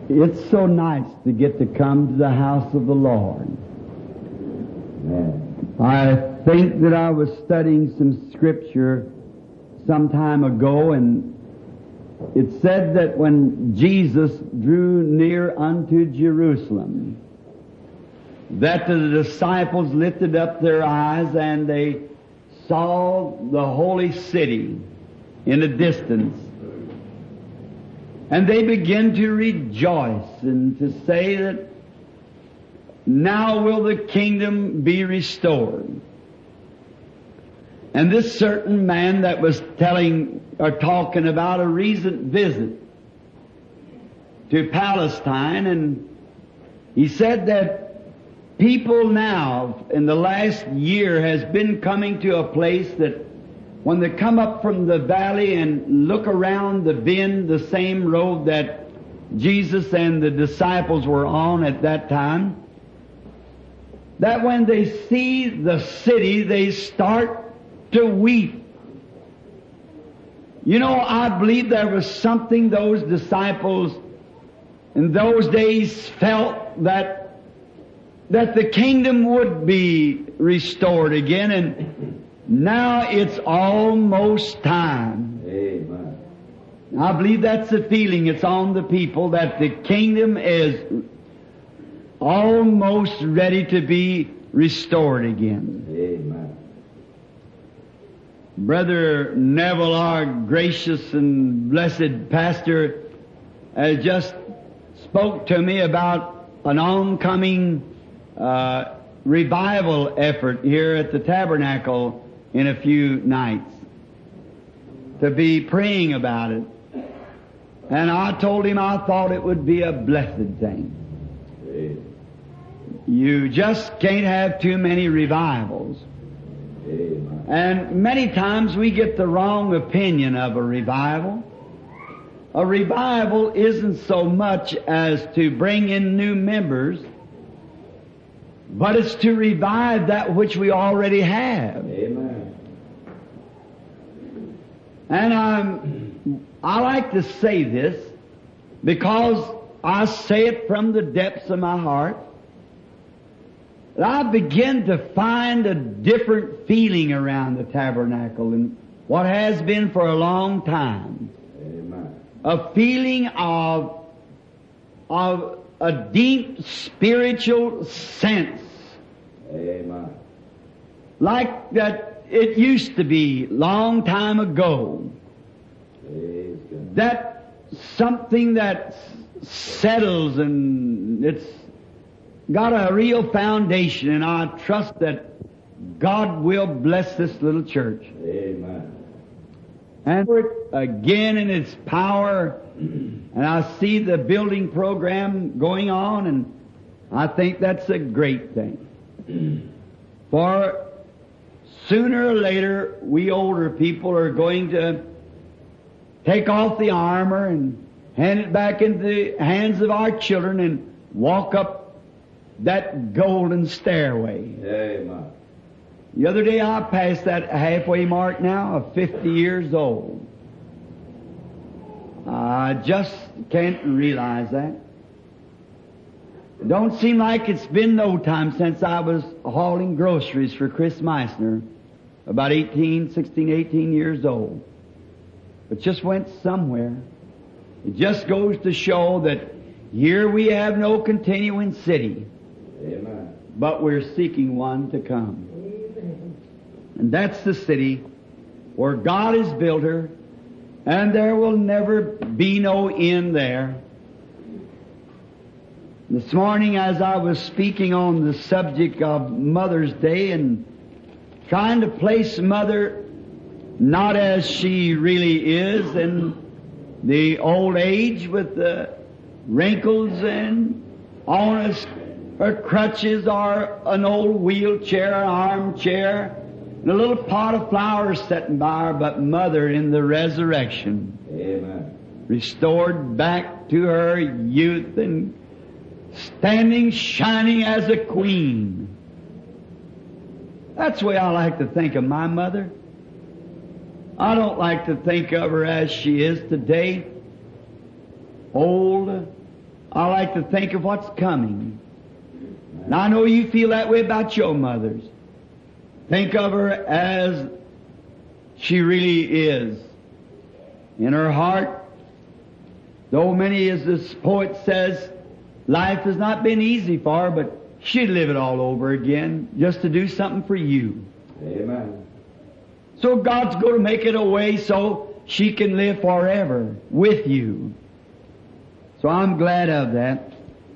It's so nice to get to come to the house of the Lord. I think that I was studying some scripture some time ago, and it said that when Jesus drew near unto Jerusalem, that the disciples lifted up their eyes and they saw the holy city in the distance. And they began to rejoice and to say that now will the kingdom be restored. And this certain man that was talking about a recent visit to Palestine, and he said that people now in the last year has been coming to a place that when they come up from the valley and look around the bend, the same road that Jesus and the disciples were on at that time, that when they see the city, they start to weep. You know, I believe there was something those disciples in those days felt that the kingdom would be restored again, and now it's almost time. Amen. I believe that's the feeling. It's on the people that the kingdom is almost ready to be restored again. Amen. Brother Neville, our gracious and blessed pastor, has just spoke to me about an oncoming revival effort here at the tabernacle in a few nights, to be praying about it. And I told him I thought it would be a blessed thing. Amen. You just can't have too many revivals. Amen. And many times we get the wrong opinion of a revival. A revival isn't so much as to bring in new members, but it's to revive that which we already have. Amen. And I like to say this because I say it from the depths of my heart. I begin to find a different feeling around the tabernacle than what has been for a long time. Amen. A feeling of a deep spiritual sense. Amen. Like that it used to be long time ago. Praise God. That something that settles and it's got a real foundation, and I trust that God will bless this little church. Amen. And for it again in its power, and I see the building program going on, and I think that's a great thing. For sooner or later, we older people are going to take off the armor and hand it back into the hands of our children and walk up that golden stairway. Amen. The other day I passed that halfway mark now of 50 years old. I just can't realize that. It don't seem like it's been no time since I was hauling groceries for Chris Meissner, about 16, 18 years old. But just went somewhere. It just goes to show that here we have no continuing city. Amen. But we're seeking one to come. Amen. And that's the city where God has built her, and there will never be no end there. This morning as I was speaking on the subject of Mother's Day and trying to place Mother not as she really is in the old age with the wrinkles and on her crutches or an old wheelchair, armchair, and a little pot of flowers sitting by her, but Mother in the resurrection. Amen. Restored back to her youth and standing shining as a queen. That's the way I like to think of my mother. I don't like to think of her as she is today. Old, I like to think of what's coming. And I know you feel that way about your mothers. Think of her as she really is. In her heart, though many, as this poet says, life has not been easy for her, but she'd live it all over again just to do something for you. Amen. So God's going to make it a way so she can live forever with you. So I'm glad of that.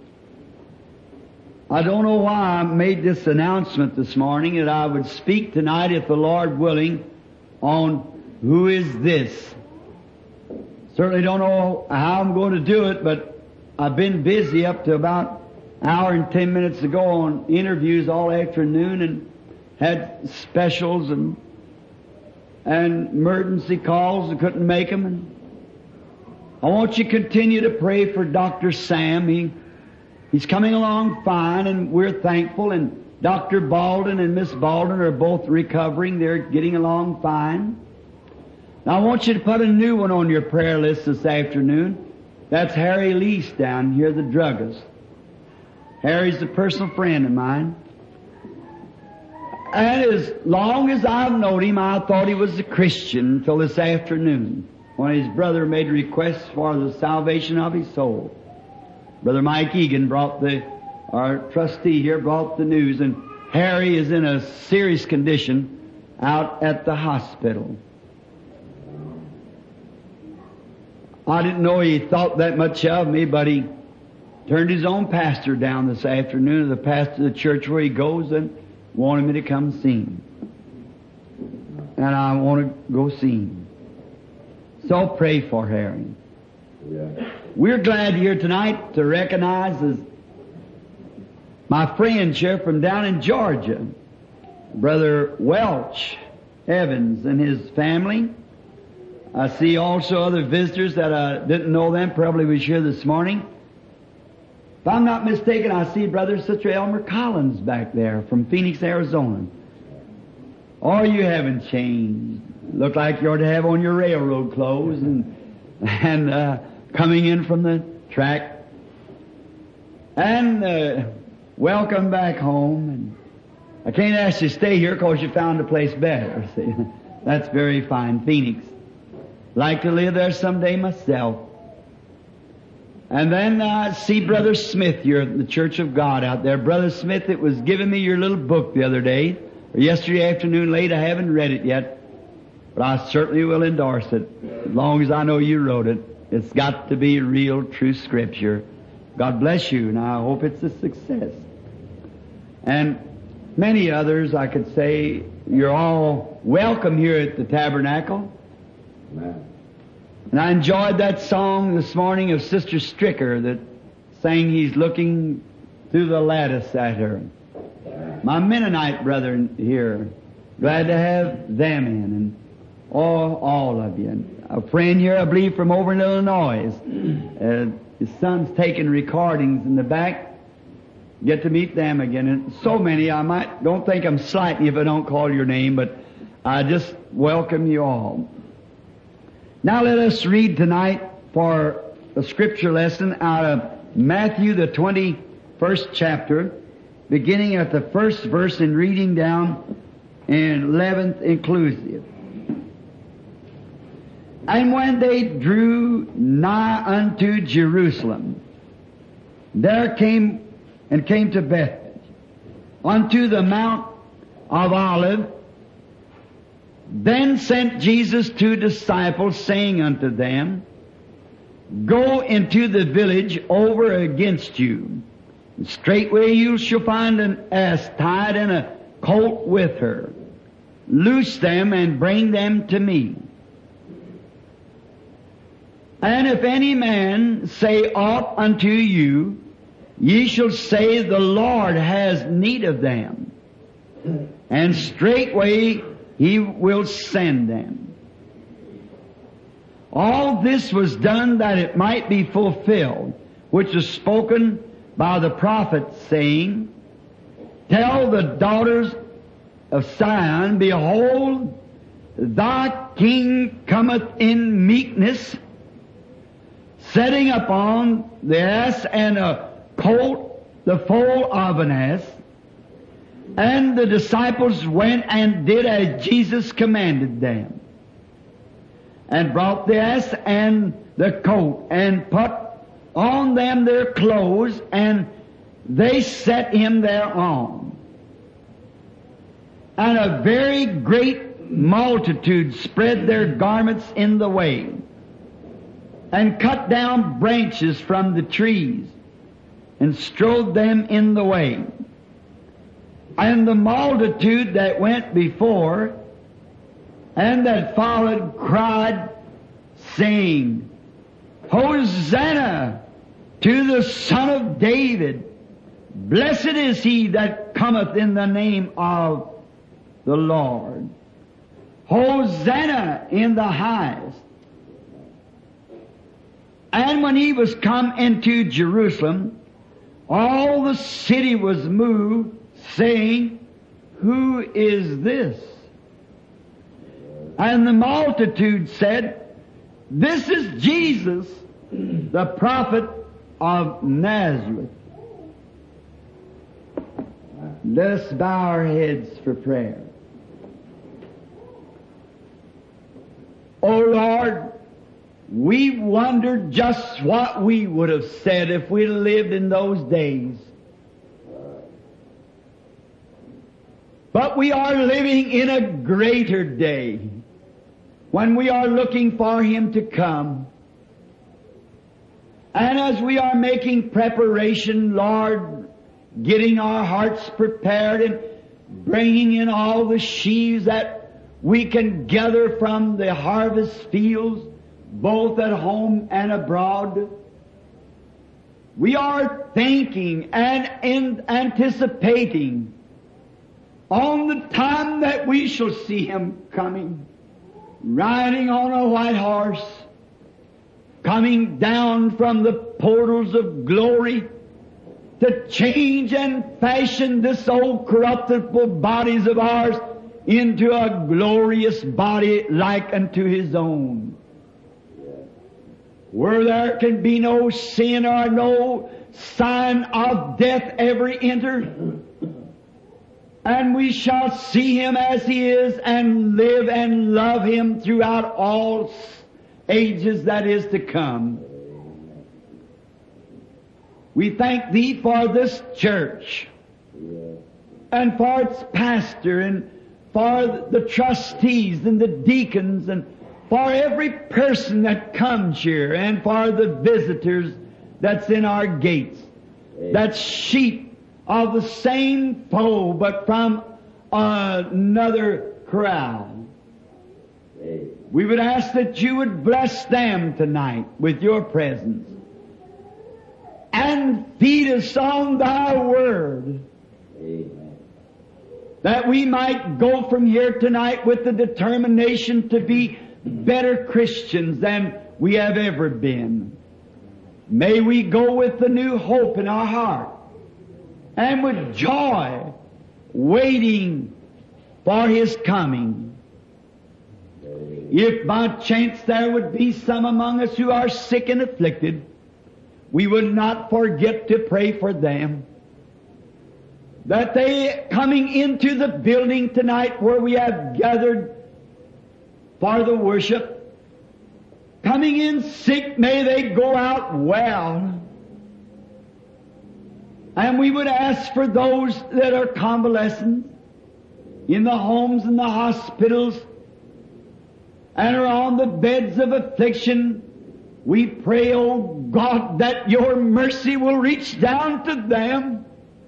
I don't know why I made this announcement this morning that I would speak tonight, if the Lord willing, on who is this. Certainly don't know how I'm going to do it, but I've been busy up to about an hour and 10 minutes ago on interviews all afternoon and had specials and emergency calls and couldn't make them. And I want you to continue to pray for Dr. Sam. He's coming along fine, and we're thankful. And Dr. Baldwin and Miss Baldwin are both recovering. They're getting along fine. Now I want you to put a new one on your prayer list this afternoon. That's Harry Lease down here, the druggist. Harry's a personal friend of mine. And as long as I've known him, I thought he was a Christian until this afternoon, when his brother made requests for the salvation of his soul. Brother Mike Egan our trustee here, brought the news, and Harry is in a serious condition out at the hospital. I didn't know he thought that much of me, but he turned his own pastor down this afternoon, the pastor of the church where he goes, and wanted me to come see him. And I want to go see him. So pray for Harry. Yeah. We're glad here tonight to recognize as my friends here from down in Georgia, Brother Welch Evans and his family. I see also other visitors that I didn't know them, probably was here this morning. If I'm not mistaken, I see Brother and Sister Elmer Collins back there from Phoenix, Arizona. Oh, you haven't changed. Look like you ought to have on your railroad clothes and coming in from the track. And welcome back home. And I can't ask you to stay here because you found a place better. See, that's very fine, Phoenix. Like to live there someday myself. And then see Brother Smith, you're at the Church of God out there. Brother Smith, it was giving me your little book the other day, or yesterday afternoon late. I haven't read it yet, but I certainly will endorse it, as long as I know you wrote it. It's got to be real, true Scripture. God bless you, and I hope it's a success. And many others, I could say, you're all welcome here at the Tabernacle. Amen. And I enjoyed that song this morning of Sister Stricker that sang He's Looking Through the Lattice at Her. My Mennonite brethren here, glad to have them in, and all of you. And a friend here, I believe, from over in Illinois. His son's taking recordings in the back. Get to meet them again. And so many, don't think I'm slighting you if I don't call your name, but I just welcome you all. Now let us read tonight for a scripture lesson out of Matthew, the 21st chapter, beginning at the first verse and reading down in 11th inclusive. And when they drew nigh unto Jerusalem, there came to Bethphage, unto the Mount of Olives. Then sent Jesus 2 disciples, saying unto them, Go into the village over against you. And straightway you shall find an ass tied and a colt with her. Loose them and bring them to me. And if any man say aught unto you, ye shall say, The Lord has need of them. And straightway He will send them. All this was done that it might be fulfilled, which is spoken by the prophet, saying, Tell the daughters of Zion, Behold, thy king cometh in meekness, setting upon the ass and a colt, the foal of an ass. And the disciples went and did as Jesus commanded them, and brought the ass and the colt, and put on them their clothes, and they set him thereon. And a very great multitude spread their garments in the way, and cut down branches from the trees, and strewed them in the way. And the multitude that went before and that followed cried, saying, Hosanna to the Son of David! Blessed is he that cometh in the name of the Lord. Hosanna in the highest. And when he was come into Jerusalem, all the city was moved, saying, Who is this? And the multitude said, This is Jesus, the prophet of Nazareth. Let us bow our heads for prayer. O Lord, we wondered just what we would have said if we'd lived in those days. But we are living in a greater day when we are looking for Him to come. And as we are making preparation, Lord, getting our hearts prepared and bringing in all the sheaves that we can gather from the harvest fields, both at home and abroad, we are thinking and anticipating on the time that we shall see Him coming, riding on a white horse, coming down from the portals of glory to change and fashion this old corruptible bodies of ours into a glorious body like unto His own, where there can be no sin or no sign of death ever enter. And we shall see Him as He is and live and love Him throughout all ages that is to come. We thank Thee for this church and for its pastor and for the trustees and the deacons and for every person that comes here and for the visitors that's in our gates. That's sheep of the same fold, but from another crowd. We would ask that You would bless them tonight with Your presence and feed us on Thy Word. Amen. That we might go from here tonight with the determination to be better Christians than we have ever been. May we go with the new hope in our heart and with joy waiting for His coming. If by chance there would be some among us who are sick and afflicted, we would not forget to pray for them, that they coming into the building tonight where we have gathered for the worship, coming in sick, may they go out well. And we would ask for those that are convalescent in the homes and the hospitals and are on the beds of affliction. We pray, O God, that Your mercy will reach down to them.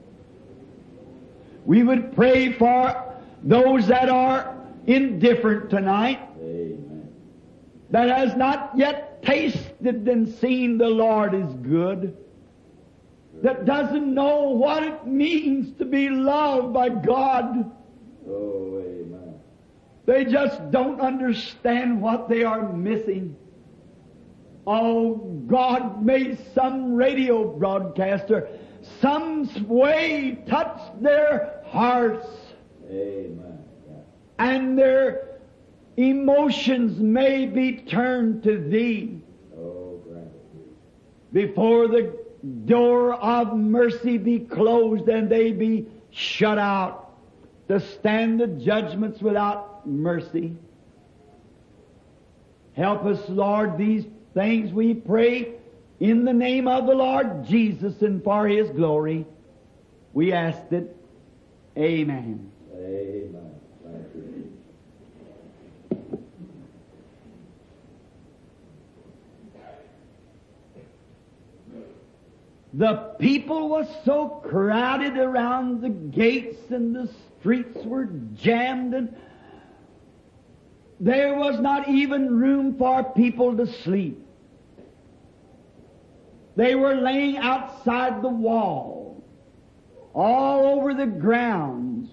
We would pray for those that are indifferent tonight, Amen, that has not yet tasted and seen the Lord is good, that doesn't know what it means to be loved by God. Oh, amen. They just don't understand what they are missing. Oh God, may some radio broadcaster some way touch their hearts. Amen. Yeah. And their emotions may be turned to Thee. Oh, grant before the door of mercy be closed and they be shut out to stand the judgments without mercy. Help us, Lord, these things we pray in the name of the Lord Jesus and for His glory. We ask it. Amen. Amen. Thank you. The people was so crowded around the gates and the streets were jammed and there was not even room for people to sleep. They were laying outside the wall, all over the grounds,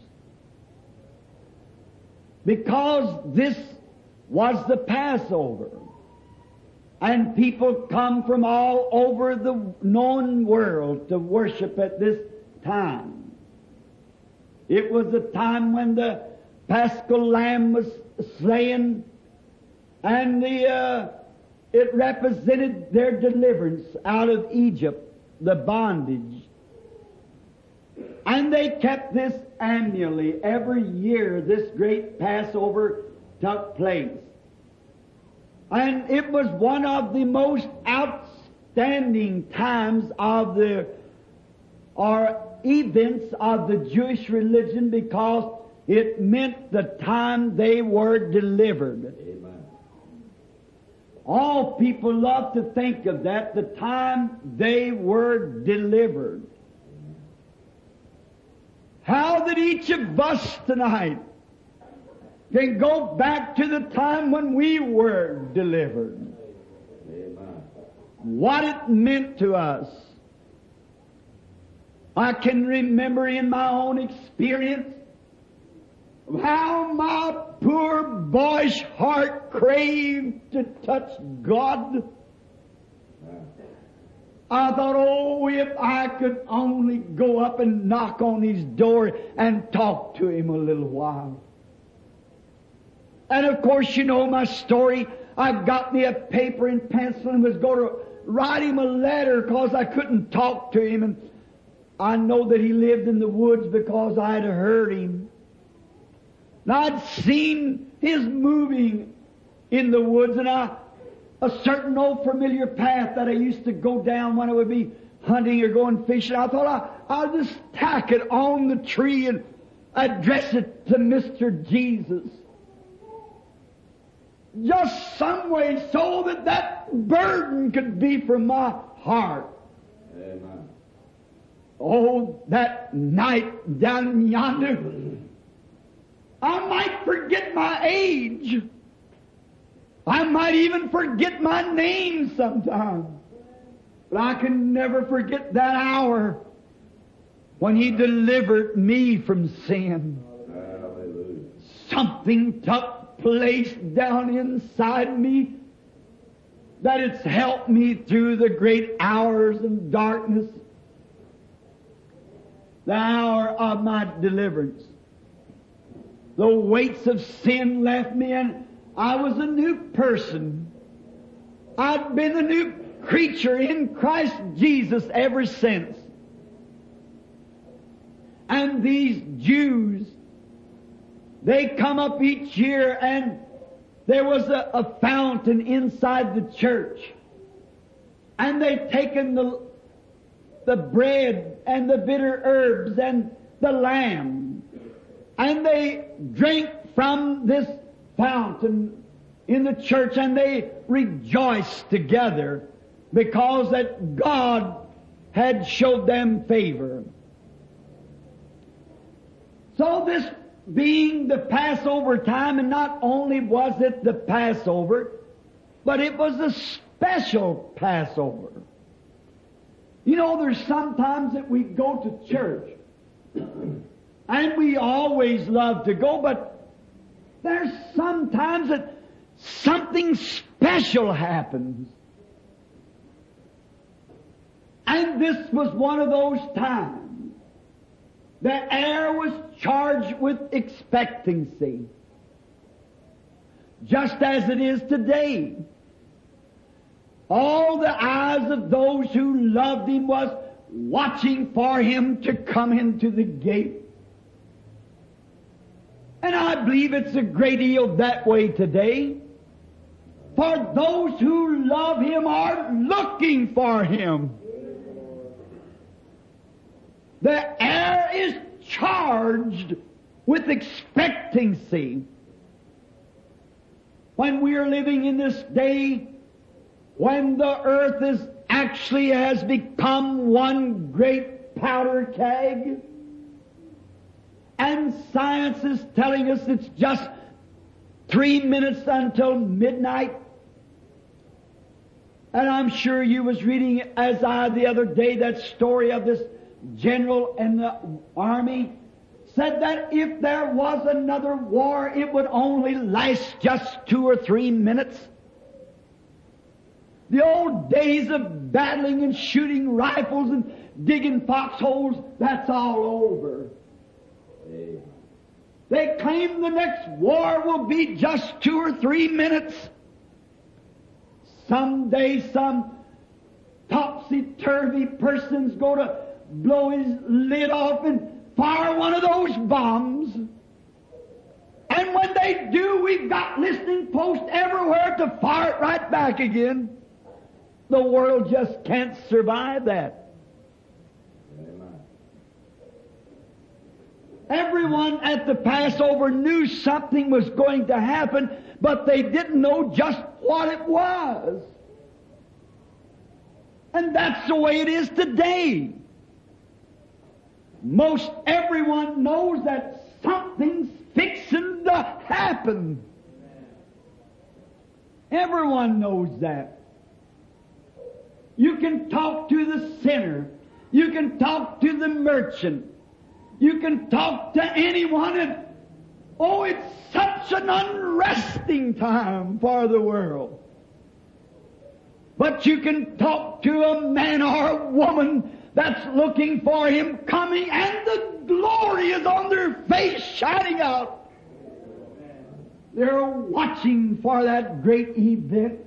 because this was the Passover. And people come from all over the known world to worship at this time. It was the time when the Paschal Lamb was slain, and it represented their deliverance out of Egypt, the bondage. And they kept this annually. Every year this great Passover took place. And it was one of the most outstanding times of events of the Jewish religion, because it meant the time they were delivered. Amen. All people love to think of that, the time they were delivered. How that each of us tonight can go back to the time when we were delivered. Amen. What it meant to us. I can remember in my own experience how my poor boyish heart craved to touch God. I thought, oh, if I could only go up and knock on His door and talk to Him a little while. And of course, you know my story. I got me a paper and pencil and was going to write Him a letter because I couldn't talk to Him. And I know that He lived in the woods because I had heard Him. And I'd seen His moving in the woods, and a certain old familiar path that I used to go down when I would be hunting or going fishing. I thought I'll just tack it on the tree and address it to Mr. Jesus. Just some way so that burden could be from my heart. Amen. Oh, that night down yonder, I might forget my age. I might even forget my name sometime. But I can never forget that hour when He delivered me from sin. Hallelujah. Something took place down inside me that it's helped me through the great hours of darkness, the hour of my deliverance. The weights of sin left me and I was a new person. I'd been a new creature in Christ Jesus ever since. And these Jews, they come up each year, and there was a fountain inside the church. And they'd taken the bread and the bitter herbs and the lamb, and they drank from this fountain in the church, and they rejoiced together because that God had showed them favor. So this being the Passover time, and not only was it the Passover, but it was a special Passover. You know, there's sometimes that we go to church, and we always love to go, but there's sometimes that something special happens. And this was one of those times. The air was charged with expectancy, just as it is today. All the eyes of those who loved Him was watching for Him to come into the gate. And I believe it's a great deal that way today. For those who love Him are looking for Him. The air is charged with expectancy. When we are living in this day, when the earth is actually has become one great powder keg, and science is telling us it's just 3 minutes until midnight. And I'm sure you was reading, as I the other day, that story of this general in the army, said that if there was another war, it would only last just 2 or 3 minutes. The old days of battling and shooting rifles and digging foxholes, that's all over. They claim the next war will be just 2 or 3 minutes. Someday some topsy-turvy person's going to blow his lid off and fire one of those bombs. And when they do, we've got listening posts everywhere to fire it right back again. The world just can't survive that. Everyone at the Passover knew something was going to happen, but they didn't know just what it was. And that's the way it is today. Most everyone knows that something's fixing to happen. Everyone knows that. You can talk to the sinner. You can talk to the merchant. You can talk to anyone, and oh, it's such an unresting time for the world. But you can talk to a man or a woman that's looking for Him coming, and the glory is on their face shining out. They're watching for that great event.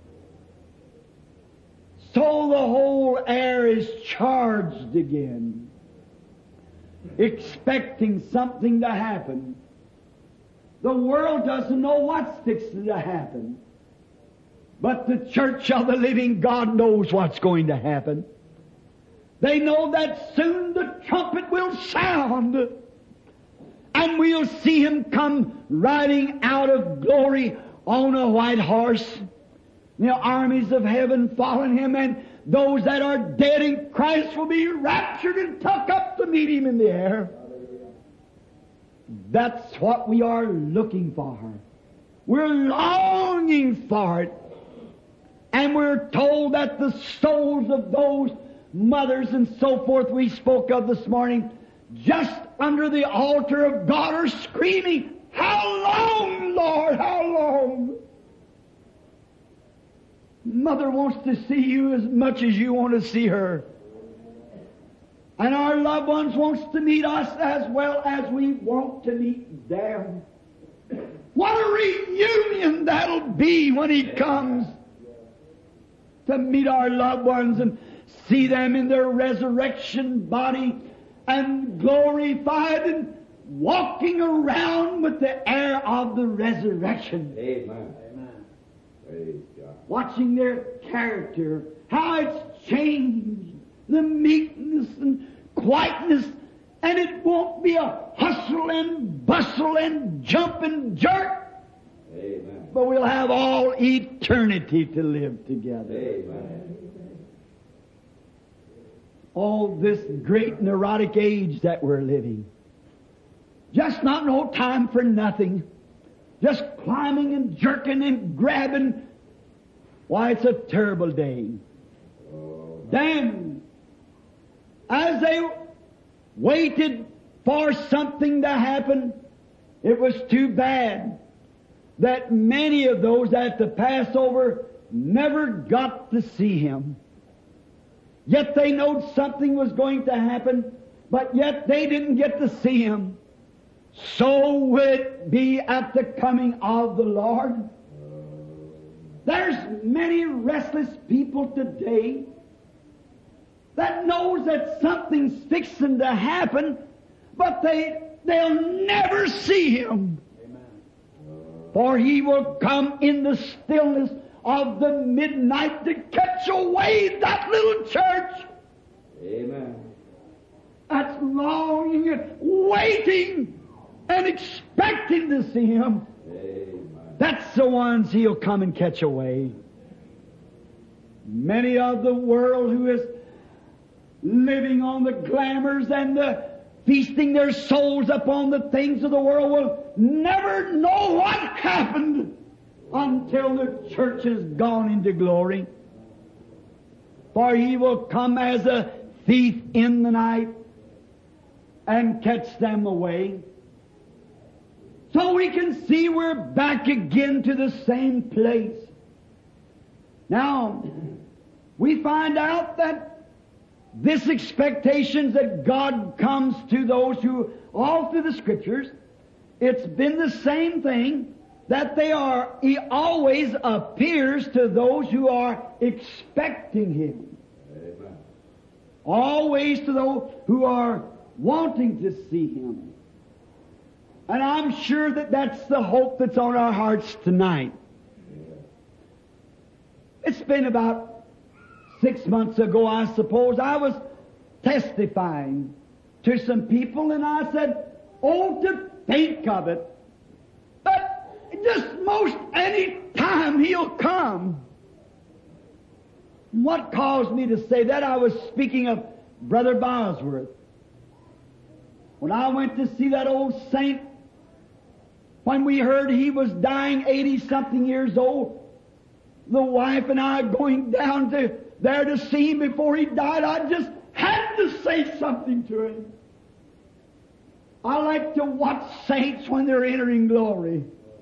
So the whole air is charged again, expecting something to happen. The world doesn't know what's fixing to happen. But the church of the living God knows what's going to happen. They know that soon the trumpet will sound, and we'll see Him come riding out of glory on a white horse. The armies of heaven following Him, and those that are dead in Christ will be raptured and tucked up to meet Him in the air. That's what we are looking for. We're longing for it. And we're told that the souls of those mothers and so forth we spoke of this morning, just under the altar of God, are screaming, "How long, Lord, how long?" Mother wants to see you as much as you want to see her. And our loved ones wants to meet us as well as we want to meet them. What a reunion that'll be when He comes to meet our loved ones and see them in their resurrection body and glorified and walking around with the air of the resurrection. Amen. Praise God. Watching their character, how it's changed, the meekness and quietness, and it won't be a hustle and bustle and jump and jerk. Amen. But we'll have all eternity to live together. Amen. All this great neurotic age that we're living. Just not no time for nothing. Just climbing and jerking and grabbing. Why, it's a terrible day. Then, as they waited for something to happen, it was too bad that many of those at the Passover never got to see Him. Yet they knowed something was going to happen, but yet they didn't get to see Him. So will it be at the coming of the Lord. There's many restless people today that knows that something's fixing to happen, but they'll never see Him. For He will come in the stillness of the midnight to catch away that little church. Amen. That's longing and waiting and expecting to see Him. Amen. That's the ones He'll come and catch away. Many of the world who is living on the glamours and feasting their souls upon the things of the world will never know what happened until the church has gone into glory. For He will come as a thief in the night and catch them away. So we can see we're back again to the same place. Now, we find out that this expectation that God comes to those who, all through the Scriptures, it's been the same thing, that He always appears to those who are expecting Him. Amen. Always to those who are wanting to see Him. And I'm sure that that's the hope that's on our hearts tonight. It's been about 6 months ago, I suppose, I was testifying to some people, and I said, oh, to think of it, that just most any time He'll come. What caused me to say that? I was speaking of Brother Bosworth. When I went to see that old saint, when we heard he was dying 80-something years old, the wife and I going down there to see him before he died, I just had to say something to him. I like to watch saints when they're entering glory.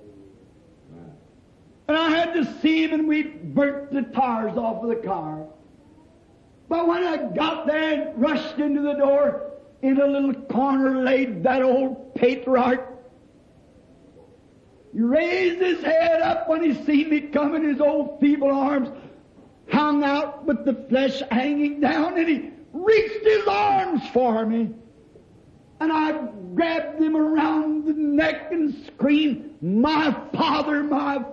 And I had to see him, and we burnt the tires off of the car. But when I got there and rushed into the door, in a little corner laid that old patriarch. He raised his head up when he seen me coming, his old feeble arms hung out with the flesh hanging down, and he reached his arms for me. And I grabbed him around the neck and screamed, my Father,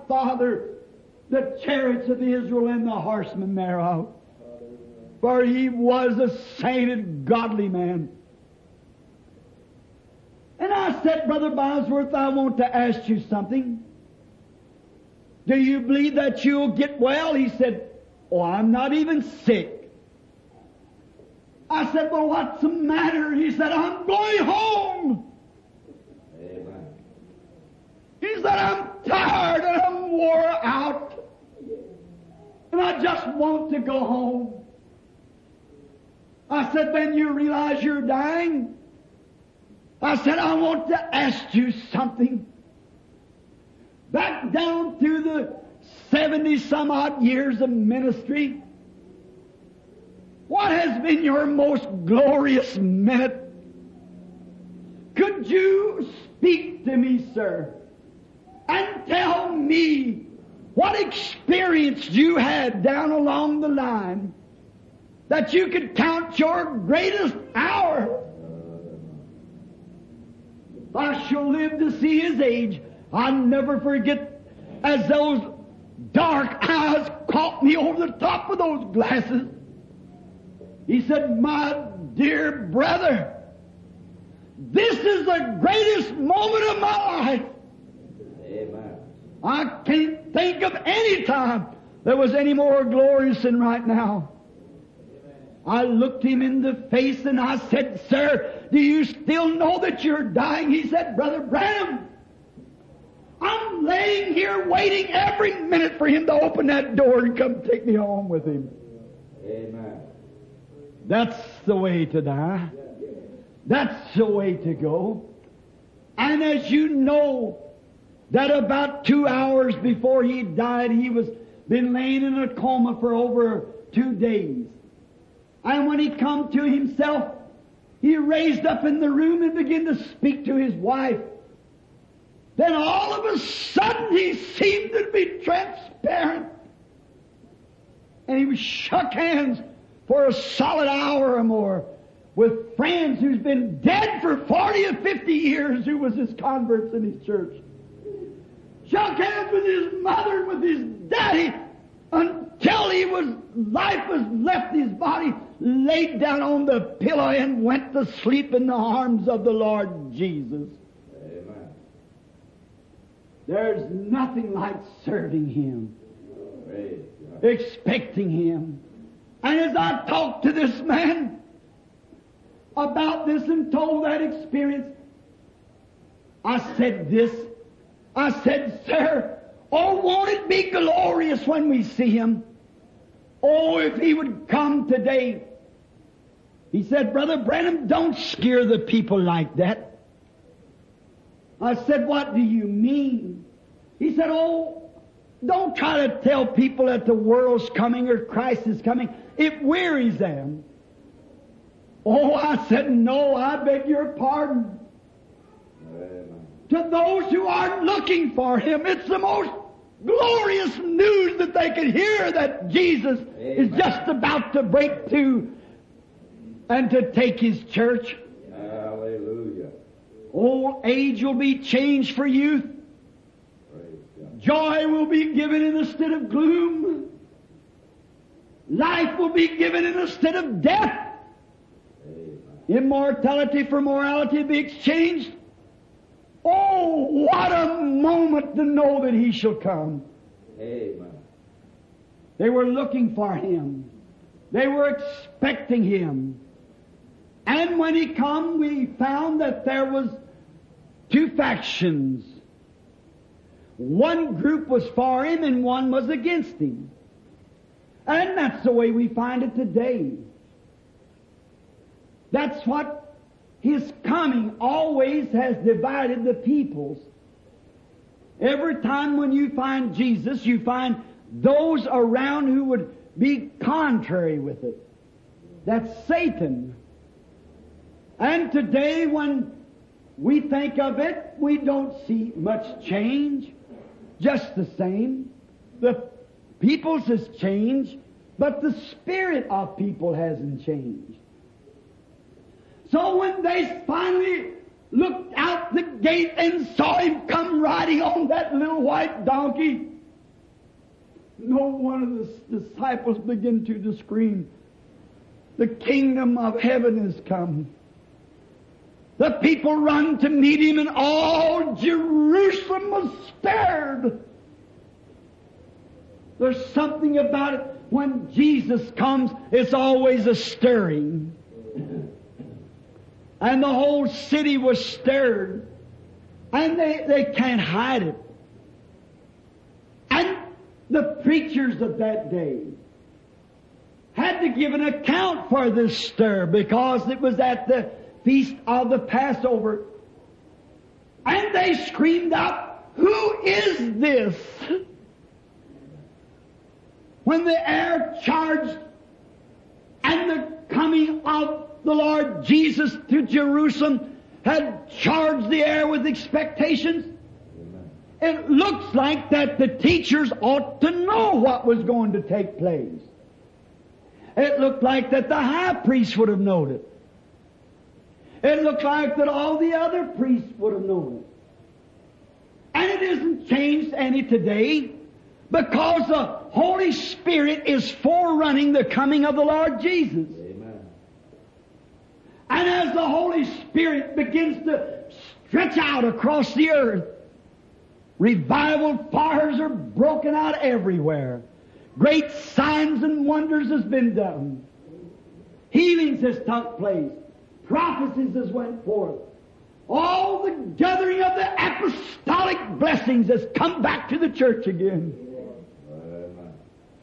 the chariots of Israel and the horsemen thereof. For he was a sainted, godly man. And I said, Brother Bosworth, I want to ask you something. Do you believe that you'll get well? He said, oh, I'm not even sick. I said, well, what's the matter? He said, I'm going home. Amen. He said, I'm tired and I'm wore out. And I just want to go home. I said, then you realize you're dying? I said, I want to ask you something. Back down through the 70-some-odd years of ministry, what has been your most glorious minute? Could you speak to me, sir, and tell me what experience you had down along the line that you could count your greatest hour? I shall live to see his age. I'll never forget as those dark eyes caught me over the top of those glasses. He said, my dear brother, this is the greatest moment of my life. Amen. I can't think of any time that was any more glorious than right now. I looked him in the face and I said, sir, do you still know that you're dying? He said, Brother Branham, I'm laying here waiting every minute for him to open that door and come take me home with him. Amen. That's the way to die. That's the way to go. And as you know, that about 2 hours before he died, he was been laying in a coma for over 2 days. And when he come to himself, he raised up in the room and began to speak to his wife. Then all of a sudden he seemed to be transparent. and he shook hands for a solid hour or more with friends who's been dead for 40 or 50 years who was his converts in his church. Shook hands with his mother and with his daddy until life was left his body, laid down on the pillow and went to sleep in the arms of the Lord Jesus. Amen. There's nothing like serving Him, Praise God. expecting Him. And as I talked to this man about this and told that experience, I said this. I said, sir, oh, won't it be glorious when we see Him? Oh, if He would come today. He said, Brother Branham, don't scare the people like that. I said, what do you mean? He said, oh, don't try to tell people that the world's coming or Christ is coming. It wearies them. Oh, I said, no, I beg your pardon. Amen. To those who aren't looking for Him, it's the most glorious news that they could hear, that Jesus is just about to break through and to take His church. Hallelujah. Old age will be changed for youth. Praise God. Joy will be given instead of gloom. Life will be given instead of death. Amen. Immortality for morality will be exchanged. Oh, what a moment to know that He shall come. Amen. They were looking for Him. They were expecting Him. And when He come, we found that there was two factions. One group was for Him and one was against Him. And that's the way we find it today. That's what His coming always has divided the peoples. Every time when you find Jesus, you find those around who would be contrary with it. That's Satan. And today when we think of it, we don't see much change. Just the same. The peoples has changed, but the spirit of people hasn't changed. So when they finally looked out the gate and saw Him come riding on that little white donkey, no one of the disciples began to scream, the kingdom of heaven has come. The people run to meet Him, and all Jerusalem was stirred. There's something about it. When Jesus comes, it's always a stirring. And the whole city was stirred. And they can't hide it. And the preachers of that day had to give an account for this stir, because it was at the feast of the Passover. And they screamed out, "Who is this?" When the air charged and the coming of the Lord Jesus to Jerusalem had charged the air with expectations, it looks like that the teachers ought to know what was going to take place. It looked like that the high priest would have known it. It looked like that all the other priests would have known it. And it isn't changed any today, because the Holy Spirit is forerunning the coming of the Lord Jesus. Amen. And as the Holy Spirit begins to stretch out across the earth, revival fires are broken out everywhere. Great signs and wonders has been done. Healings has took place. Prophecies has went forth. All the gathering of the apostolic blessings has come back to the church again. Amen.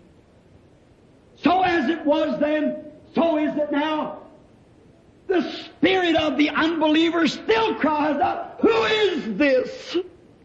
So as it was then, so is it now. The spirit of the unbeliever still cries out, "Who is this?"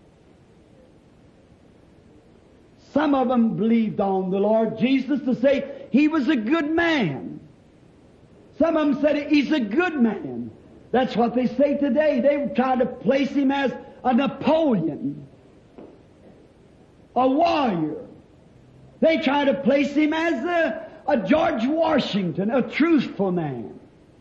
Some of them believed on the Lord Jesus to say He was a good man. Some of them said He's a good man. That's what they say today. They try to place Him as a Napoleon, a warrior. They try to place him as a George Washington, a truthful man.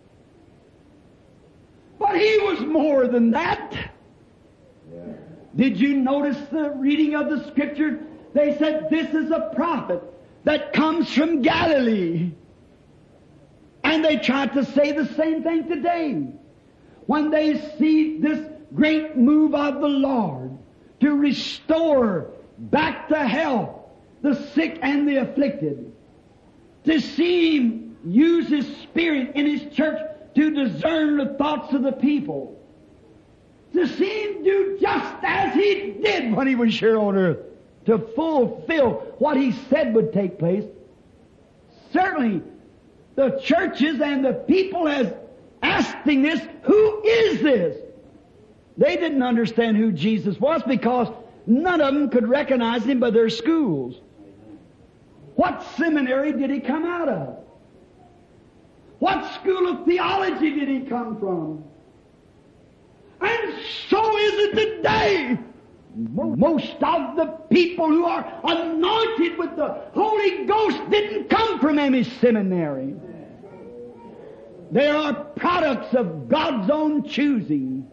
But he was more than that. Yeah. Did you notice the reading of the Scripture? They said this is a prophet that comes from Galilee. And they try to say the same thing today. When they see this great move of the Lord to restore back to health the sick and the afflicted, to see Him use His Spirit in His church to discern the thoughts of the people, to see Him do just as He did when He was here on earth, to fulfill what He said would take place. Certainly, the churches and the people as asking this, who is this? They didn't understand who Jesus was because none of them could recognize Him by their schools. What seminary did He come out of? What school of theology did He come from? And so is it today. Most of the people who are anointed with the Holy Ghost didn't come from any seminary. They are products of God's own choosing.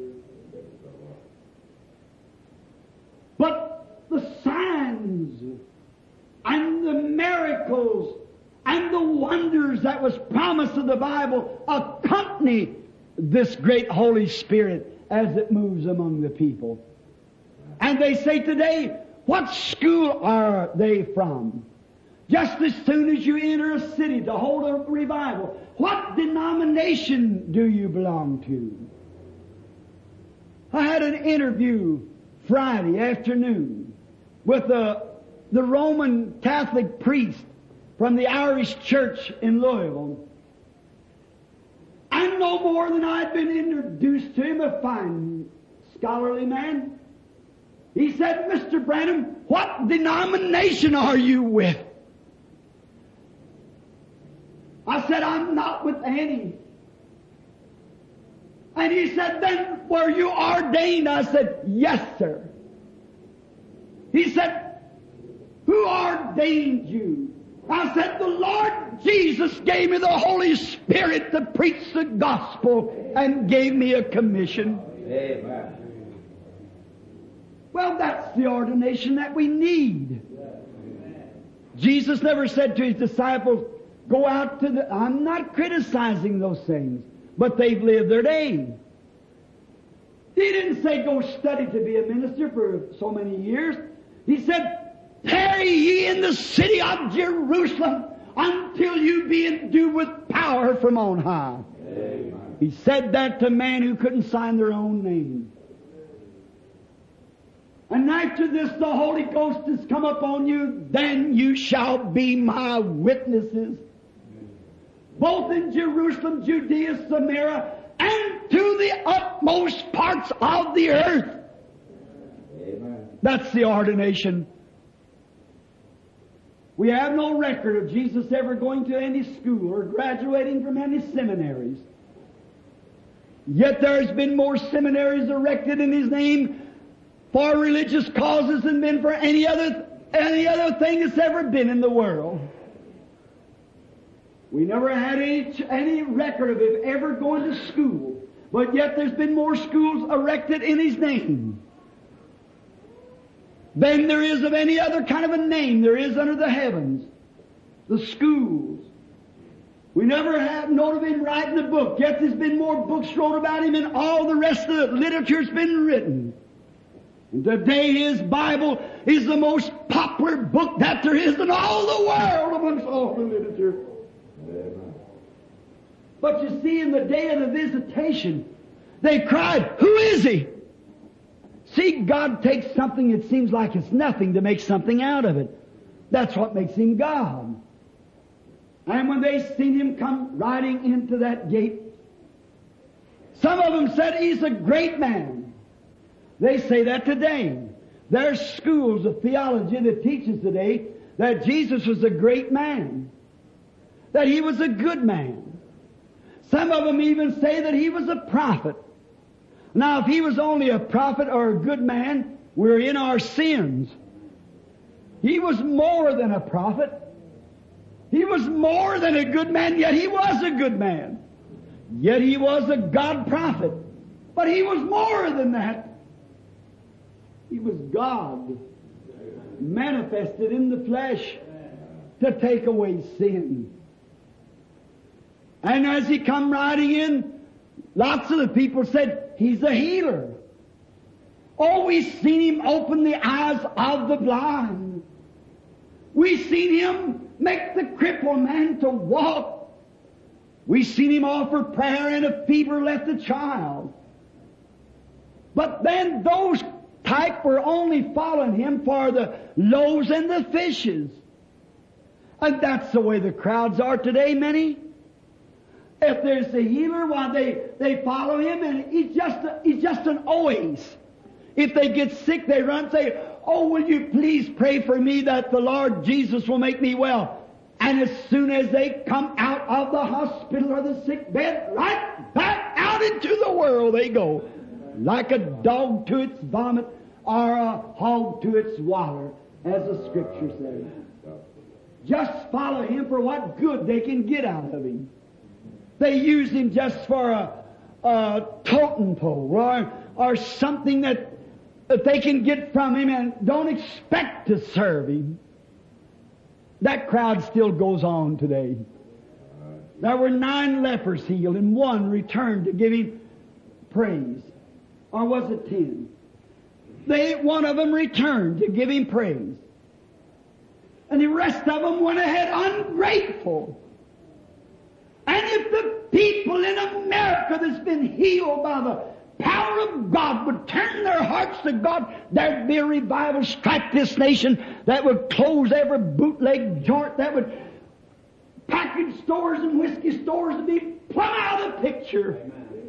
But the signs and the miracles and the wonders that was promised in the Bible accompany this great Holy Spirit as it moves among the people. And they say today, what school are they from? Just as soon as you enter a city to hold a revival, what denomination do you belong to? I had an interview Friday afternoon with the Roman Catholic priest from the Irish Church in Louisville. And no more than I'd been introduced to him, a fine scholarly man. He said, Mr. Branham, what denomination are you with? I said, I'm not with any. And he said, then were you ordained? I said, yes, sir. He said, who ordained you? I said, the Lord Jesus gave me the Holy Spirit to preach the gospel and gave me a commission. Amen. Well, that's the ordination that we need. Jesus never said to His disciples, go out to the... I'm not criticizing those things, but they've lived their day. He didn't say go study to be a minister for so many years. He said, tarry ye in the city of Jerusalem until you be endued with power from on high. Amen. He said that to men who couldn't sign their own name. And after this the Holy Ghost has come upon you, then you shall be my witnesses, both in Jerusalem, Judea, Samaria, and to the utmost parts of the earth. Amen. That's the ordination. We have no record of Jesus ever going to any school or graduating from any seminaries. Yet there has been more seminaries erected in His name for religious causes than been for any other thing that's ever been in the world. We never had any record of Him ever going to school, but yet there's been more schools erected in His name than there is of any other kind of a name there is under the heavens. The schools. We never have known of Him writing a book, yet there's been more books wrote about Him than all the rest of the literature's been written. And today His Bible is the most popular book that there is in all the world amongst all the literature. Amen. But you see, in the day of the visitation, they cried, who is He? See, God takes something that seems like it's nothing to make something out of it. That's what makes Him God. And when they seen Him come riding into that gate, some of them said He's a great man. They say that today. There's schools of theology that teaches today that Jesus was a great man, that He was a good man. Some of them even say that He was a prophet. Now, if He was only a prophet or a good man, we're in our sins. He was more than a prophet. He was more than a good man, yet he was a good man. Yet he was a God prophet. But he was more than that. He was God manifested in the flesh to take away sin. And as he come riding in, lots of the people said, he's a healer. Oh, we've seen him open the eyes of the blind. We've seen him make the crippled man to walk. We've seen him offer prayer and a fever left a child. But then those type were only following him for the loaves and the fishes. And that's the way the crowds are today, many. If there's a healer, why they follow him, and he's just an always. If they get sick, they run and say, oh, will you please pray for me that the Lord Jesus will make me well? And as soon as they come out of the hospital or the sick bed, right back out into the world they go. Like a dog to its vomit or a hog to its water, as the Scripture says. Just follow him for what good they can get out of him. They use him just for a totem pole or something that they can get from him and don't expect to serve him. That crowd still goes on today. There were 9 lepers healed and 1 returned to give him praise. Or was it 10? One of them returned to give him praise. And the rest of them went ahead ungrateful. And if the people in America that's been healed by the power of God would turn their hearts to God, there'd be a revival strike this nation that would close every bootleg joint, that would package stores and whiskey stores would be plumb out of the picture.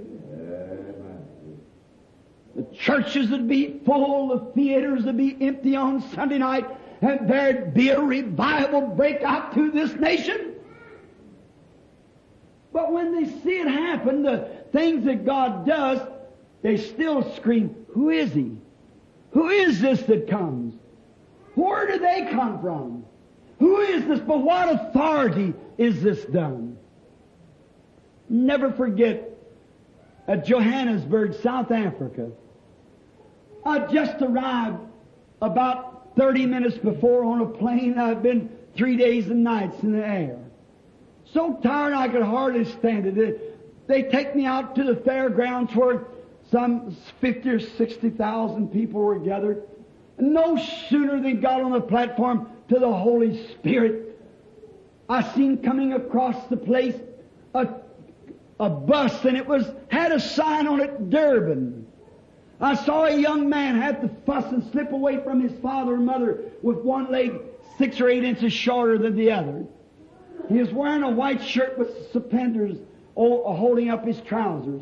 The churches would be full, the theaters would be empty on Sunday night, and there'd be a revival break out to this nation. But when they see it happen, the things that God does, they still scream, who is He? Who is this that comes? Where do they come from? Who is this? By what authority is this done? Never forget, at Johannesburg, South Africa, I just arrived about 30 minutes before on a plane. I've been 3 days and nights in the air. So tired I could hardly stand it. They take me out to the fairgrounds where some 50 or 60,000 people were gathered. And no sooner than got on the platform to the Holy Spirit, I seen coming across the place a bus, and it had a sign on it, Durban. I saw a young man have to fuss and slip away from his father and mother with one leg 6 or 8 inches shorter than the other. He was wearing a white shirt with suspenders holding up his trousers.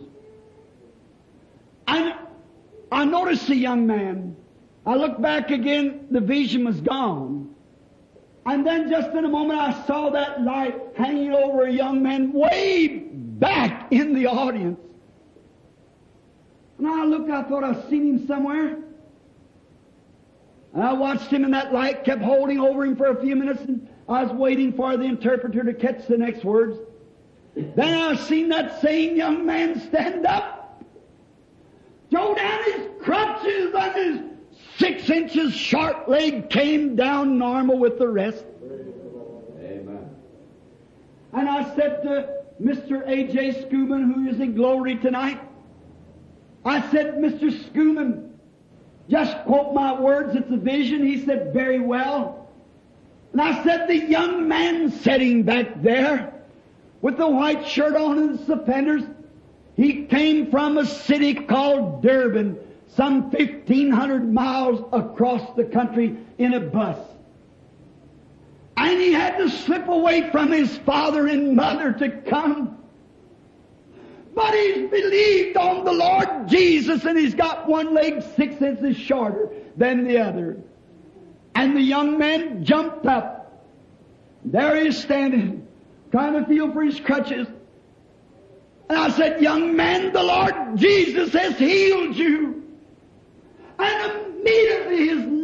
I noticed the young man. I looked back again, the vision was gone. And then just in a moment I saw that light hanging over a young man way back in the audience. And I looked, I thought I'd seen him somewhere. And I watched him, and that light kept holding over him for a few minutes, and I was waiting for the interpreter to catch the next words. Then I seen that same young man stand up, throw down his crutches, and his 6 inches short leg came down normal with the rest. Amen. And I said to Mr. A.J. Schumann, who is in glory tonight, I said, Mr. Schumann, just quote my words, it's a vision. He said, very well. And I said, the young man sitting back there with the white shirt on and the suspenders, he came from a city called Durban, some 1,500 miles across the country in a bus. And he had to slip away from his father and mother to come. But he's believed on the Lord Jesus, and he's got one leg 6 inches shorter than the other. And the young man jumped up. There he is standing, trying to feel for his crutches. And I said, young man, the Lord Jesus has healed you. And immediately his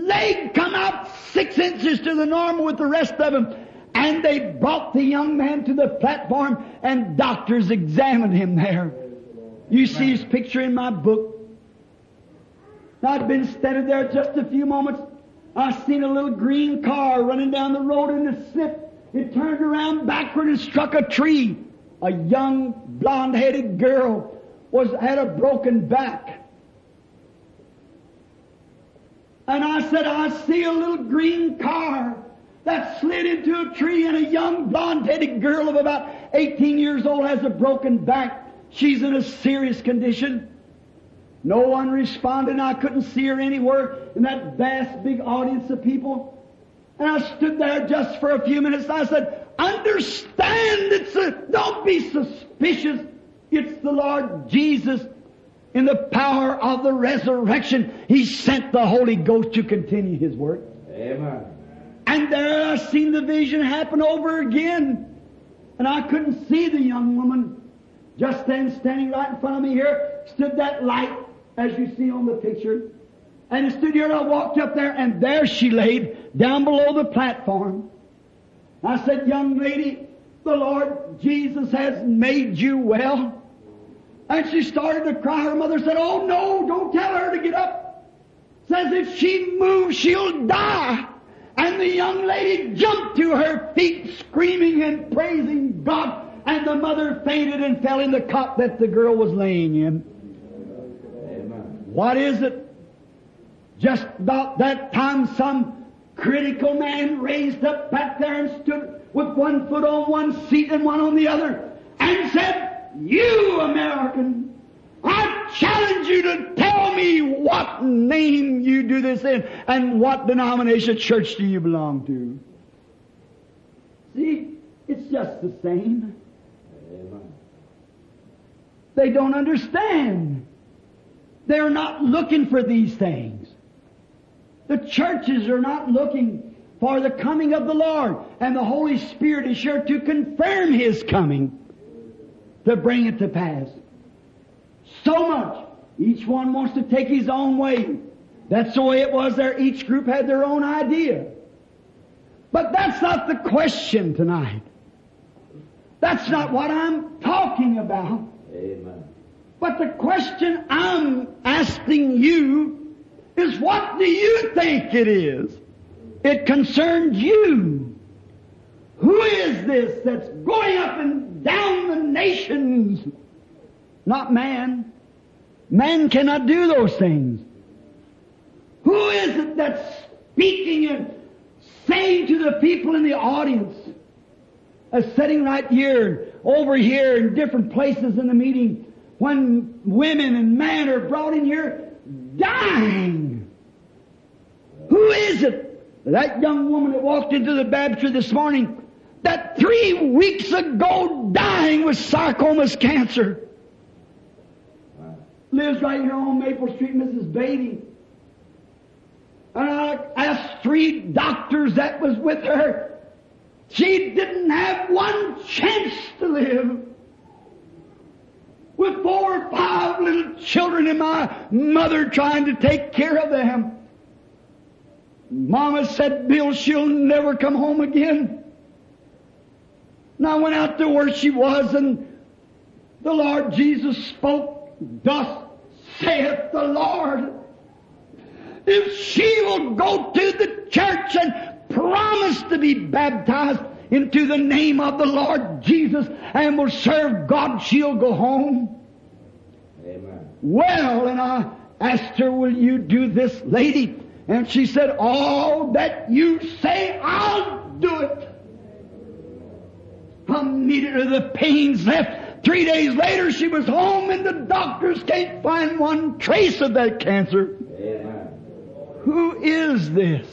leg come out 6 inches to the normal with the rest of them. And they brought the young man to the platform and doctors examined him there. You see his picture in my book. I'd been standing there just a few moments. I seen a little green car running down the road and it slipped. It turned around backward and struck a tree. A young blonde-headed girl had a broken back. And I said, I see a little green car that slid into a tree and a young blonde-headed girl of about 18 years old has a broken back. She's in a serious condition. No one responded. I couldn't see her anywhere in that vast big audience of people. And I stood there just for a few minutes. I said, understand, don't be suspicious. It's the Lord Jesus. In the power of the resurrection, He sent the Holy Ghost to continue His work. Amen. And there I seen the vision happen over again. And I couldn't see the young woman. Just then, standing right in front of me here, stood that light, as you see on the picture. And it stood here, and I walked up there, and there she laid, down below the platform. I said, young lady, the Lord Jesus has made you well. And she started to cry. Her mother said, oh no, don't tell her to get up. Says if she moves, she'll die. And the young lady jumped to her feet, screaming and praising God. And the mother fainted and fell in the cot that the girl was laying in. Amen. What is it? Just about that time, some critical man raised up back there and stood with one foot on one seat and one on the other and said, you American, I challenge you to tell me what name you do this in and what denomination church do you belong to. See, it's just the same. Amen. They don't understand. They're not looking for these things. The churches are not looking for the coming of the Lord. And the Holy Spirit is sure to confirm His coming to bring it to pass. So much. Each one wants to take his own way. That's the way it was there. Each group had their own idea. But that's not the question tonight. That's not what I'm talking about. Amen. But the question I'm asking you is, what do you think it is? It concerns you. Who is this that's going up and down the nations? Not man. Man cannot do those things. Who is it that's speaking and saying to the people in the audience, sitting right here, over here, in different places in the meeting, when women and men are brought in here dying? Who is it? That young woman that walked into the baptistry this morning, that 3 weeks ago dying with sarcomas cancer, lives right here on Maple Street, Mrs. Beatty. And I asked 3 doctors that was with her. She didn't have one chance to live. With 4 or 5 little children and my mother trying to take care of them. Mama said, Bill, she'll never come home again. And I went out to where she was, and the Lord Jesus spoke, thus saith the Lord. If she will go to the church and promise to be baptized into the name of the Lord Jesus and will serve God, she'll go home. Amen. Well, and I asked her, will you do this, lady? And she said, all that you say, I'll do it. Immediately the pains left. 3 days later she was home, and the doctors can't find one trace of that cancer. Amen. Who is this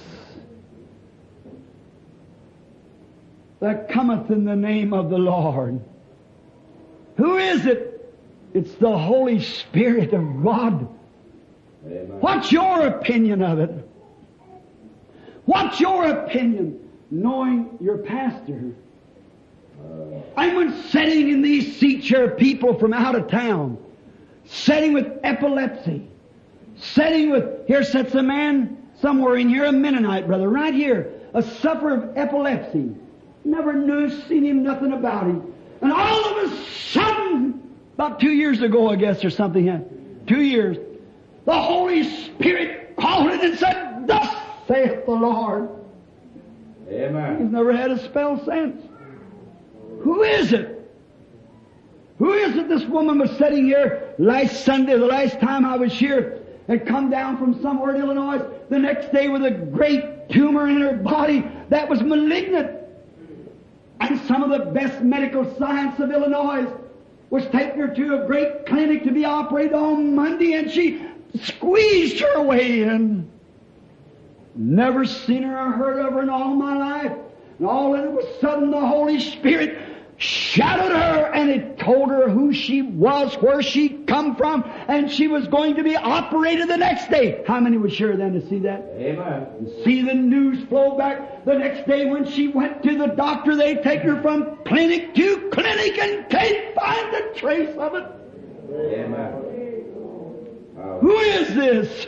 that cometh in the name of the Lord? Who is it? It's the Holy Spirit of God. Amen. What's your opinion of it? What's your opinion, knowing your pastor? And when sitting in these seats here, people from out of town, sitting with epilepsy, sitting with, here sits a man somewhere in here, a Mennonite brother, right here, a sufferer of epilepsy. Never knew, seen him, nothing about him. And all of a sudden, about 2 years ago, I guess, or something, 2 years, the Holy Spirit called it and said, "Thus saith the Lord." Amen. He's never had a spell since. Who is it? Who is it? This woman was sitting here last Sunday, the last time I was here, had come down from somewhere in Illinois, the next day with a great tumor in her body that was malignant. And some of the best medical science of Illinois was taking her to a great clinic to be operated on Monday, and she squeezed her way in. Never seen her or heard of her in all my life. And all of a sudden the Holy Spirit shadowed her, and it told her who she was, where she'd come from, and she was going to be operated the next day. How many were sure then to see that? Amen. And see the news flow back the next day when she went to the doctor. They take her from clinic to clinic and can't find a trace of it. Amen. Who is this?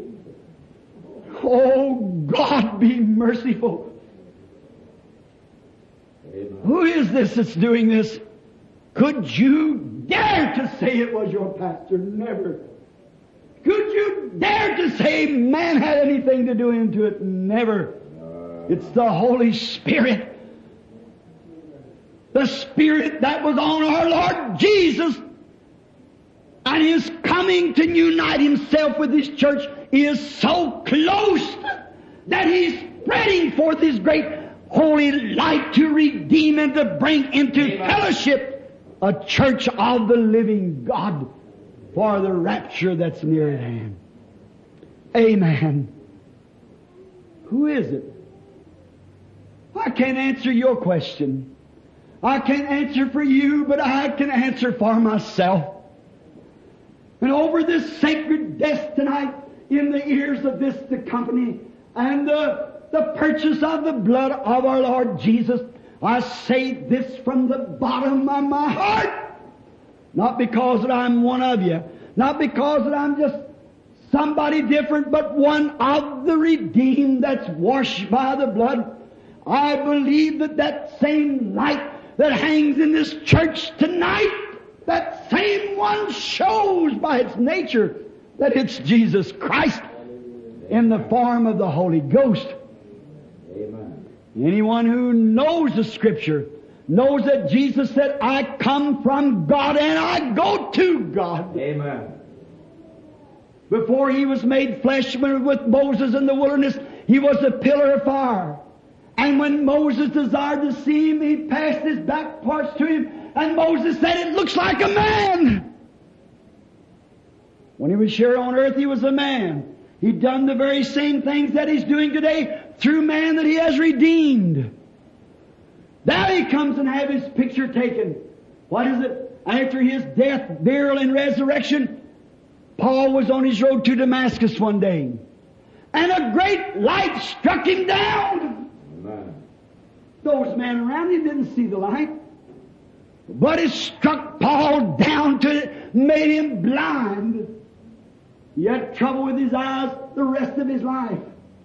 Oh, God, be merciful. Amen. Who is this that's doing this? Could you dare to say it was your pastor? Never. Could you dare to say man had anything to do into it? Never. It's the Holy Spirit. The Spirit that was on our Lord Jesus, and His coming to unite Himself with His church is so close that He's spreading forth His great holy light to redeem and to bring into fellowship a church of the living God for the rapture that's near at hand. Amen. Who is it? I can't answer your question. I can't answer for you, but I can answer for myself. And over this sacred desk tonight, in the ears of this the company and the purchase of the blood of our Lord Jesus, I say this from the bottom of my heart. Not because that I'm one of you, not because that I'm just somebody different, but one of the redeemed that's washed by the blood. I believe that that same light that hangs in this church tonight, that same one shows by its nature that it's Jesus Christ in the form of the Holy Ghost. Amen. Anyone who knows the Scripture knows that Jesus said, "I come from God and I go to God." Amen. Before He was made flesh with Moses in the wilderness, He was a pillar of fire. And when Moses desired to see Him, He passed His back parts to Him, and Moses said, "It looks like a man." When He was here on earth, He was a man. He'd done the very same things that He's doing today through man that He has redeemed. Now He comes and have His picture taken. What is it? After His death, burial, and resurrection, Paul was on his road to Damascus one day, and a great light struck him down. Amen. Those men around him didn't see the light, but it struck Paul down till it made him blind. He had trouble with his eyes the rest of his life.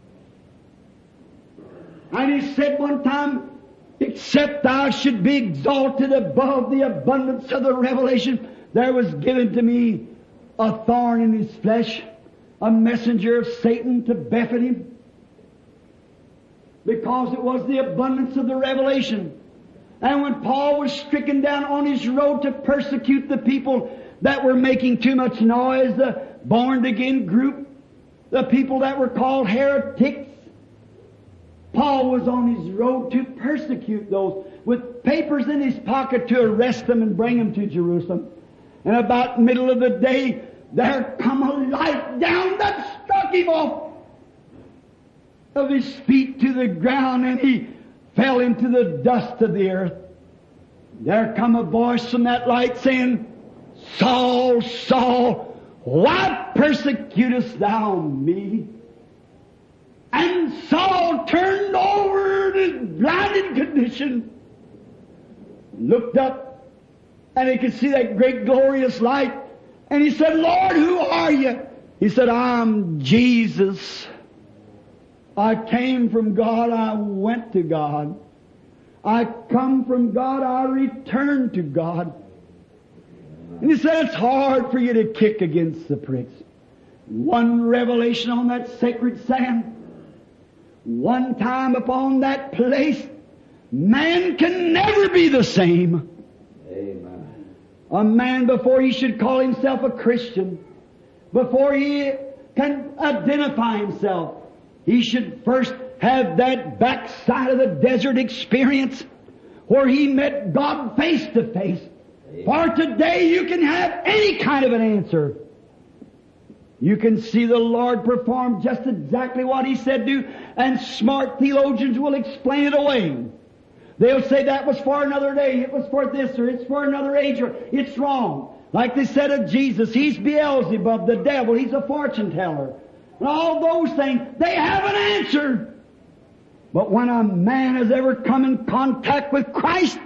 And he said one time, "Except I should be exalted above the abundance of the revelation, there was given to me a thorn in his flesh, a messenger of Satan to buffet him." Because it was the abundance of the revelation. And when Paul was stricken down on his road to persecute the people that were making too much noise, the born-again group, the people that were called heretics, Paul was on his road to persecute those with papers in his pocket to arrest them and bring them to Jerusalem. And about middle of the day, there come a light down that struck him off of his feet to the ground, and he fell into the dust of the earth. There come a voice from that light saying, "Saul, Saul, why persecutest thou me?" And Saul turned over in his blinded condition, looked up, and he could see that great glorious light. And he said, "Lord, who are you?" He said, "I'm Jesus, I came from God, I went to God. I come from God, I return to God. And he said, it's hard for you to kick against the pricks. One revelation on that sacred sand, one time upon that place, man can never be the same. Amen. A man, before he should call himself a Christian, before he can identify himself, he should first have that backside of the desert experience where he met God face to face. For today you can have any kind of an answer. You can see the Lord perform just exactly what He said do, and smart theologians will explain it away. They'll say that was for another day, it was for this, or it's for another age, or it's wrong. Like they said of Jesus, He's Beelzebub, the devil, He's a fortune teller. And all those things, they have an answer. But when a man has ever come in contact with Christ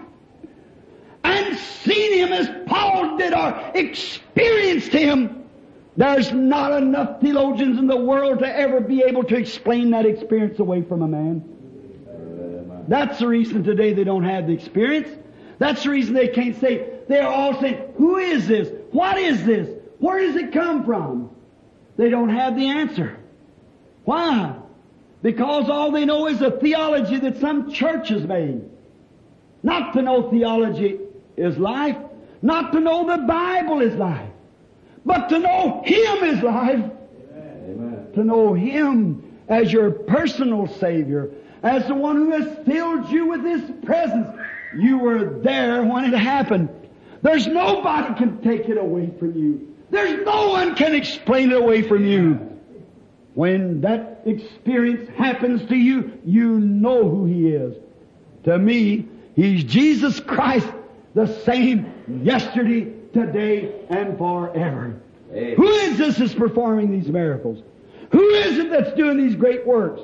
and seen Him as Paul did or experienced Him, there's not enough theologians in the world to ever be able to explain that experience away from a man. That's the reason today they don't have the experience. That's the reason they can't say, they're all saying, who is this? What is this? Where does it come from? They don't have the answer. Why? Because all they know is a theology that some church has made. Not to know theology is life. Not to know the Bible is life. But to know Him is life. Amen. To know Him as your personal Savior, as the one who has filled you with His presence. You were there when it happened. There's nobody can take it away from you. There's no one can explain it away from you. When that experience happens to you, you know who He is. To me, He's Jesus Christ, the same yesterday, today, and forever. Amen. Who is this that's performing these miracles? Who is it that's doing these great works?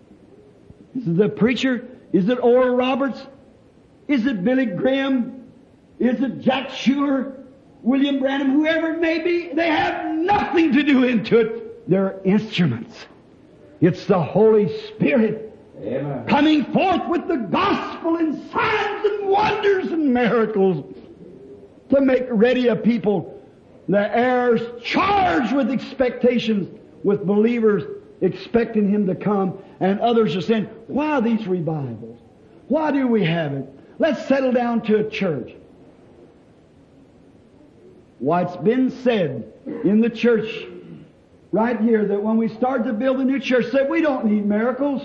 Is it the preacher? Is it Oral Roberts? Is it Billy Graham? Is it Jack Shuler? William Branham? Whoever it may be, they have nothing to do into it. They're instruments. It's the Holy Spirit Amen. coming forth with the gospel and signs and wonders and miracles to make ready a people. The heirs charged with expectations, with believers expecting Him to come, and others are saying, why these revivals? Why do we have it? Let's settle down to a church. Why, it's been said in the church right here that when we started to build a new church, said we don't need miracles.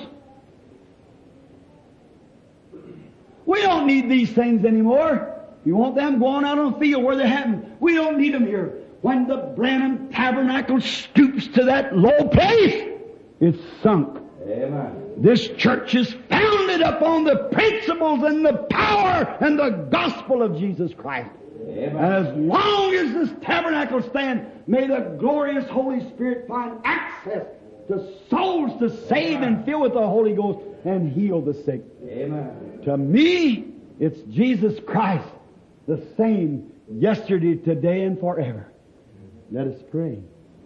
We don't need these things anymore. You want them going out on the field where they happen. We don't need them here. When the Branham Tabernacle stoops to that low place, it's sunk. Amen. This church is founded upon the principles and the power and the gospel of Jesus Christ. Amen. As long as this tabernacle stands, may the glorious Holy Spirit find access to souls to save and fill with the Holy Ghost and heal the sick. Amen. To me, it's Jesus Christ, the same yesterday, today, and forever. Let us pray.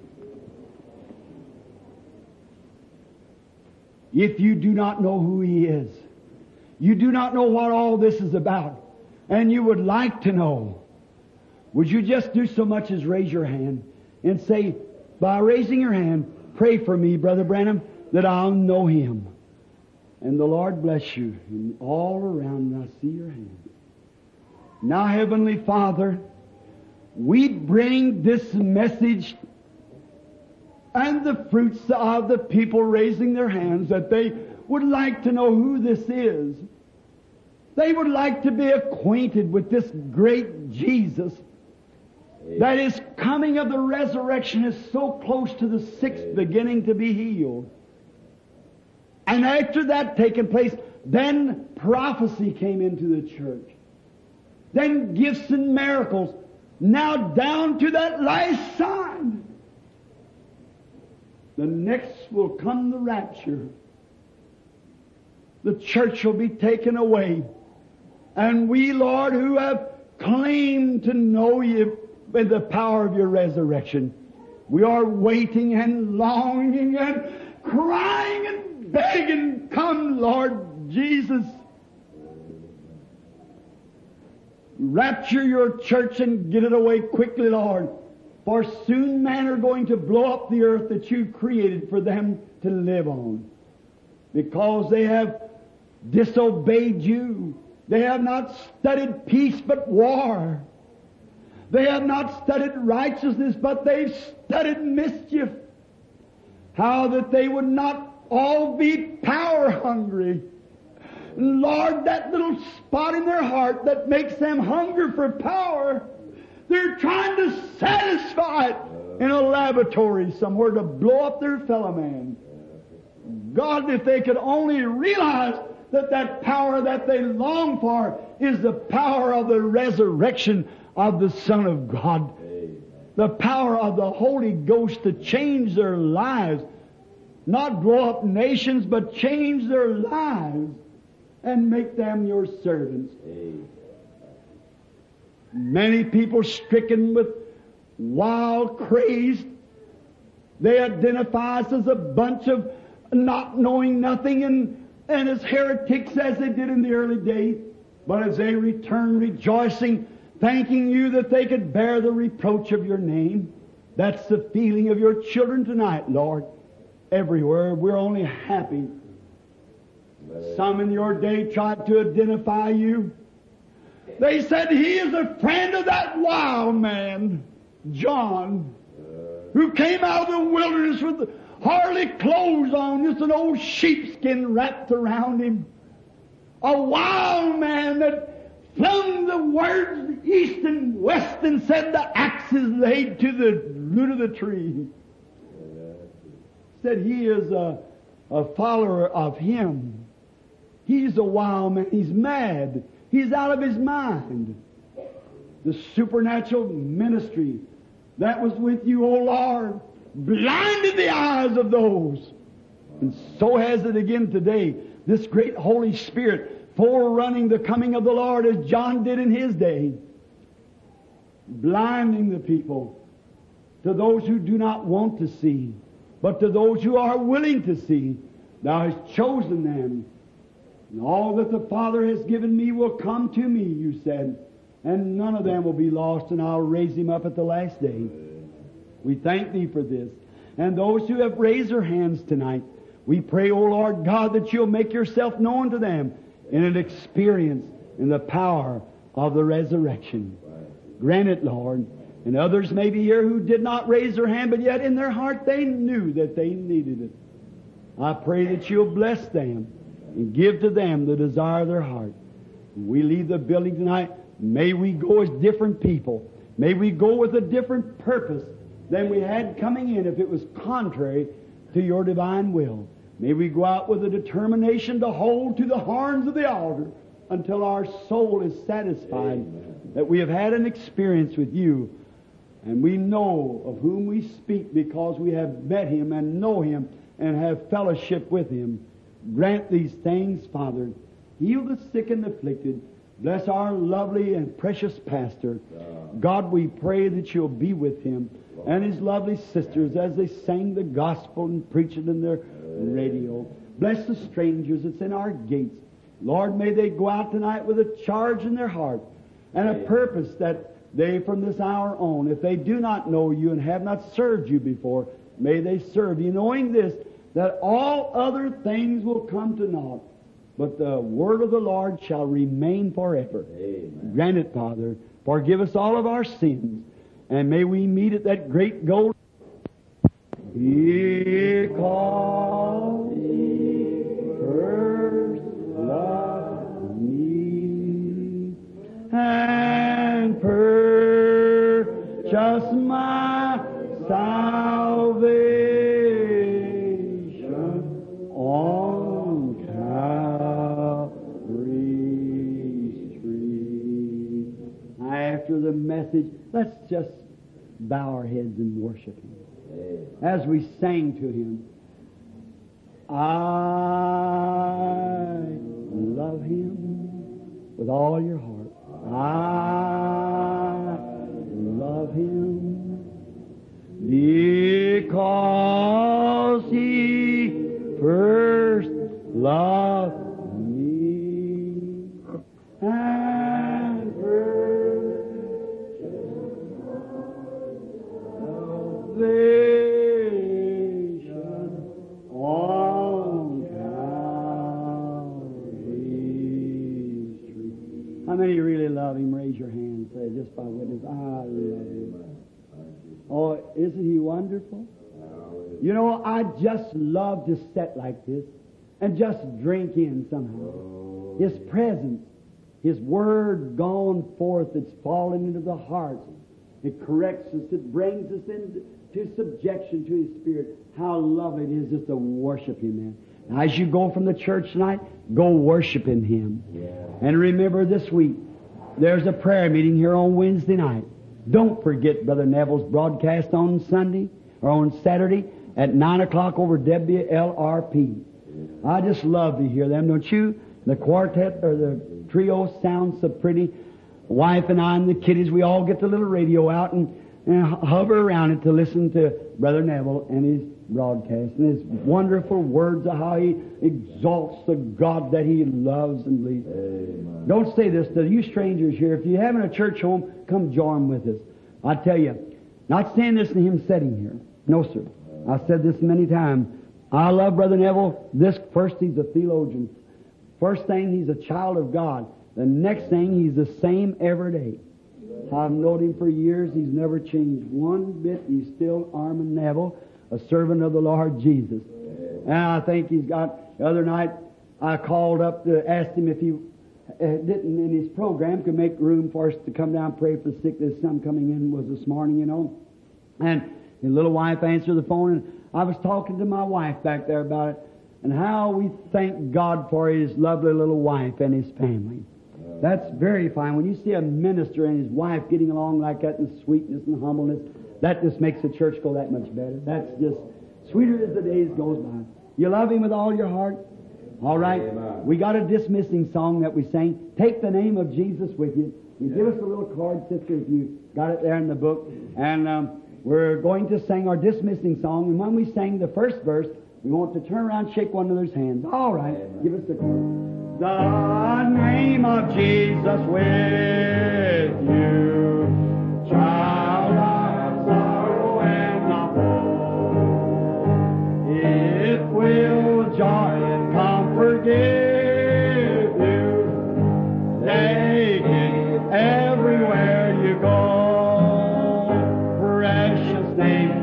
If you do not know who He is, you do not know what all this is about, and you would like to know, would you just do so much as raise your hand and say, by raising your hand, pray for me, Brother Branham, that I'll know Him. And the Lord bless you. And all around, I see your hand. Now, Heavenly Father, we bring this message and the fruits of the people raising their hands, that they would like to know who this is. They would like to be acquainted with this great Jesus. That His coming of the resurrection is so close to the sick beginning to be healed. And after that taking place, then prophecy came into the church. Then gifts and miracles. Now down to that last sign. The next will come the rapture. The church will be taken away. And we, Lord, who have claimed to know You in the power of Your resurrection, we are waiting and longing and crying and begging, come, Lord Jesus. Rapture your church and get it away quickly, Lord. For soon men are going to blow up the earth that you created for them to live on. Because they have disobeyed you. They have not studied peace but war. They have not studied righteousness, but they've studied mischief. How that they would not all be power hungry. Lord, that little spot in their heart that makes them hunger for power, they're trying to satisfy it in a laboratory somewhere to blow up their fellow man. God, if they could only realize that that power that they long for is the power of the resurrection of the Son of God. The power of the Holy Ghost to change their lives. Not blow up nations, but change their lives and make them your servants. Many people stricken with wild craze. They identify us as a bunch of not knowing nothing and as heretics as they did in the early days. But as they return rejoicing, thanking you that they could bear the reproach of your name. That's the feeling of your children tonight, Lord. Everywhere we're only happy. Some in your day tried to identify you. They said he is a friend of that wild man, John, who came out of the wilderness with hardly clothes on, just an old sheepskin wrapped around him. A wild man that flung the words east and west and said the axe is laid to the root of the tree. Said he is a follower of him. He's a wild man. He's mad. He's out of his mind. The supernatural ministry that was with you, O Lord, blinded the eyes of those. And so has it again today. This great Holy Spirit forerunning the coming of the Lord as John did in his day. Blinding the people to those who do not want to see, but to those who are willing to see. Thou hast chosen them. And all that the Father has given me will come to me, you said. And none of them will be lost, and I'll raise him up at the last day. We thank thee for this. And those who have raised their hands tonight, we pray, O Lord God, that you'll make yourself known to them in an experience in the power of the resurrection. Grant it, Lord. And others may be here who did not raise their hand, but yet in their heart they knew that they needed it. I pray that you'll bless them and give to them the desire of their heart. When we leave the building tonight, may we go as different people. May we go with a different purpose than we had coming in if it was contrary to your divine will. May we go out with a determination to hold to the horns of the altar until our soul is satisfied that we have had an experience with you. And we know of whom we speak because we have met him and know him and have fellowship with him. Grant these things, Father. Heal the sick and afflicted. Bless our lovely and precious pastor. God, we pray that you'll be with him and his lovely sisters as they sang the gospel and preach it in their radio. Bless the strangers that's in our gates. Lord, may they go out tonight with a charge in their heart and a purpose that they from this hour on, if they do not know you and have not served you before, may they serve you, knowing this, that all other things will come to naught, but the word of the Lord shall remain forever. Amen. Grant it, Father. Forgive us all of our sins, and may we meet at that great goal. Because he first loved me and purchased my salvation on Calvary's tree. After the message, let's just bow our heads and worship him. As we sang to him, I love him with all your heart. I love him because he first say, just by witness, I love him. Oh, isn't he wonderful? You know, I just love to sit like this and just drink in somehow. His presence, His Word gone forth, it's fallen into the hearts. It corrects us, it brings us into subjection to His Spirit. How lovely it is just to worship Him, man. Now, as you go from the church tonight, go worshiping Him. And remember this week, there's a prayer meeting here on Wednesday night. Don't forget Brother Neville's broadcast on Sunday or on Saturday at 9 o'clock over WLRP. I just love to hear them, don't you? The quartet or the trio sounds so pretty. Wife and I and the kiddies, we all get the little radio out and hover around it to listen to Brother Neville and his broadcast and his wonderful words of how he exalts the God that he loves and believes. Amen. Don't say this to you strangers here. If you're having a church home, come join with us. I tell you, not saying this to him sitting here. No, sir. I've said this many times. I love Brother Neville. First, he's a theologian. First thing, he's a child of God. The next thing, he's the same every day. I've known him for years. He's never changed one bit. He's still Armin Neville, a servant of the Lord Jesus. And I think he's got, the other night, I called up to ask him if he didn't, in his program, could make room for us to come down and pray for the sick. There's some coming in was this morning, you know. And his little wife answered the phone, and I was talking to my wife back there about it, and how we thank God for his lovely little wife and his family. That's very fine. When you see a minister and his wife getting along like that in sweetness and humbleness, that just makes the church go that much better. That's just sweeter as the days goes by. You love him with all your heart? All right. Amen. We got a dismissing song that we sang. Take the name of Jesus with you. You give us a little card, sister, if you got it there in the book. And we're going to sing our dismissing song. And when we sing the first verse, we want to turn around and shake one another's hands. All right. Amen. Give us the chord. The name of Jesus with you, child of sorrow and of woe. It will joy and comfort give you. Take it everywhere you go. Precious name,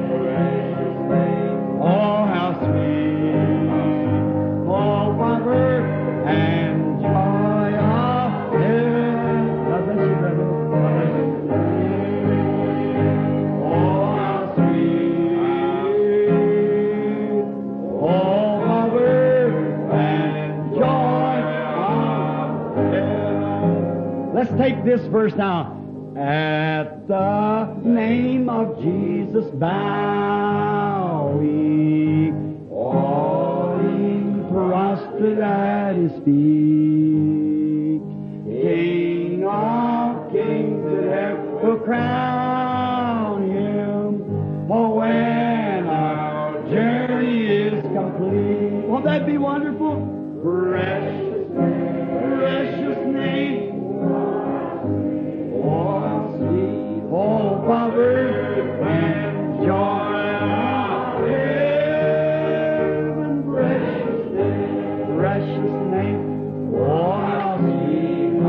oh how sweet, oh Father and joy of heaven. God bless you, brother. Oh how sweet, oh Father and joy of heaven. Let's take this verse now. At the name of Jesus bowing, falling prostrate at His feet, King of kings that ever crown Him. Oh, when our journey is complete, won't that be wonderful? Precious name. Oh, sweet, oh, Father, and joy of heaven, precious name, oh, how sweet,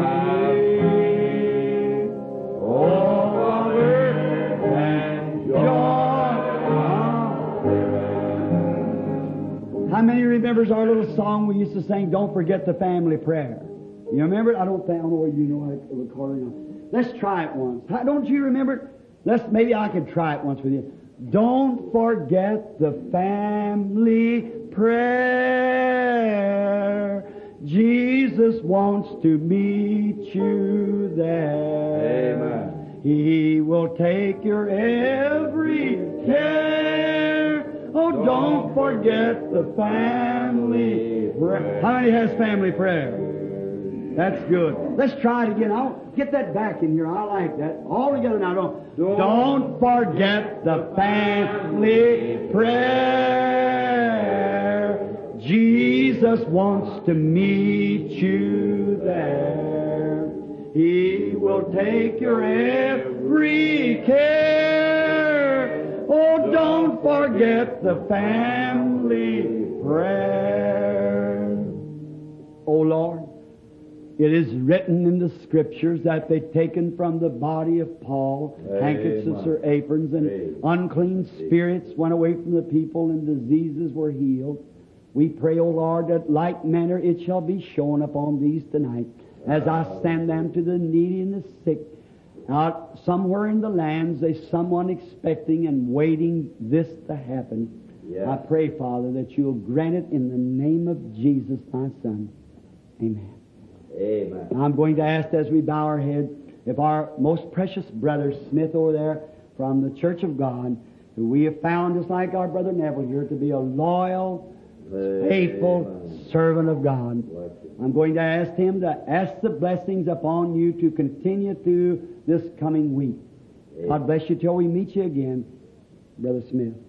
oh, Father, and joy of heaven. How many remembers our little song we used to sing, Don't Forget the Family Prayer? You remember it? I don't know whether you know it, recording on. Let's try it once. Don't you remember it? Maybe I can try it once with you. Don't forget the family prayer. Jesus wants to meet you there. Amen. He will take your every care. Oh, don't forget the family prayer. How many has family prayer? That's good. Let's try it again. I'll get that back in here. I like that. All together now. Don't forget the family prayer. Jesus wants to meet you there. He will take your every care. Oh, don't forget the family prayer. Oh, Lord, It is written in the Scriptures that they've taken from the body of Paul handkerchiefs or aprons, and unclean spirits went away from the people, and diseases were healed. We pray, O Lord, that like manner it shall be shown upon these tonight, as I send them to the needy and the sick. Out somewhere in the lands there's someone expecting and waiting this to happen. I pray, Father, that you'll grant it in the name of Jesus, thy Son. Amen. Amen. Now I'm going to ask, as we bow our head, if our most precious brother Smith over there from the Church of God, who we have found, just like our brother Neville here, to be a loyal, faithful servant of God, I'm going to ask him to ask the blessings upon you to continue through this coming week. God bless you till we meet you again, Brother Smith.